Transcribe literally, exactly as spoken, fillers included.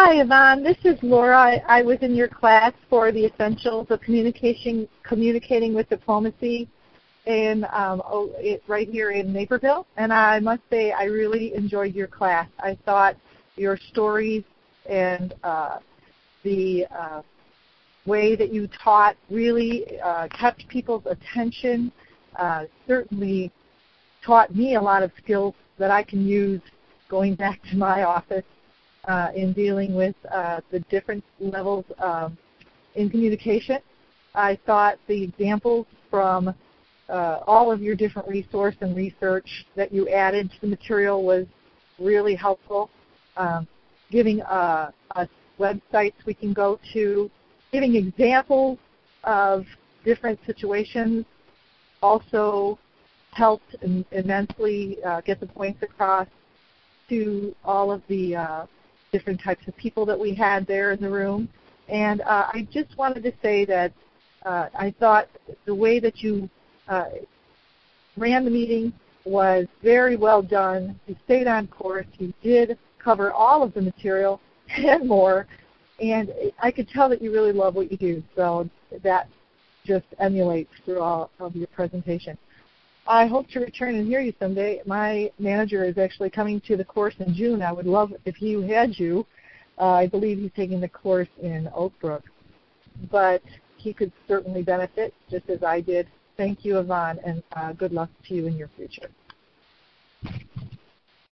Hi, Yvonne. This is Laura. I, I was in your class for the essentials of communication, communicating with diplomacy, in um, oh, it, right here in Naperville. And I must say, I really enjoyed your class. I thought your stories and uh, the uh, way that you taught really uh, kept people's attention. Uh, certainly taught me a lot of skills that I can use going back to my office uh, in dealing with uh, the different levels um, in communication. I thought the examples from uh, all of your different resource and research that you added to the material was really helpful. Um, giving uh, us websites we can go to, giving examples of different situations also helped im- immensely uh, get the points across to all of the uh, different types of people that we had there in the room. And uh, I just wanted to say that uh, I thought the way that you uh, ran the meeting was very well done. You stayed on course. You did cover all of the material and more. And I could tell that you really love what you do. So that just emulates through all of your presentation. I hope to return and hear you someday. My manager is actually coming to the course in June. I would love if he had you. Uh, I believe he's taking the course in Oak Brook. But he could certainly benefit, just as I did. Thank you, Yvonne, and uh, good luck to you in your future.